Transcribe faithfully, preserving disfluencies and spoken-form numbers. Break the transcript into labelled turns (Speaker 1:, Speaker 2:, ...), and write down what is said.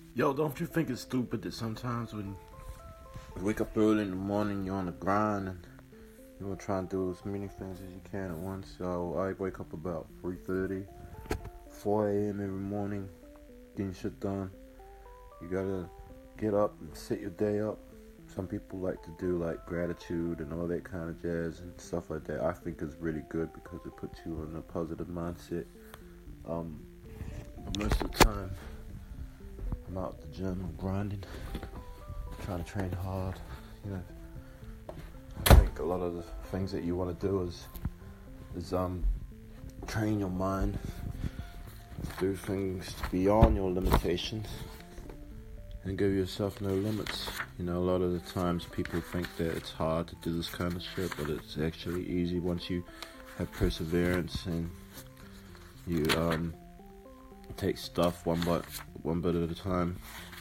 Speaker 1: Yo, don't you think it's stupid that sometimes when you wake up early in the morning, you're on the grind and you want to try and do as many things as you can at once? So I wake up about three thirty, four a.m. every morning, getting shit done. You gotta get up and set your day up. Some people like to do like gratitude and all that kind of jazz and stuff like that. I think is really good because it puts you in a positive mindset. Um, but most of the time, I'm out at the gym, I'm grinding, trying to train hard. You know, I think a lot of the things that you want to do is is um train your mind, do things beyond your limitations, and give yourself no limits. You know, a lot of the times people think that it's hard to do this kind of shit, but it's actually easy once you have perseverance and you um take stuff one bit one bit at a time.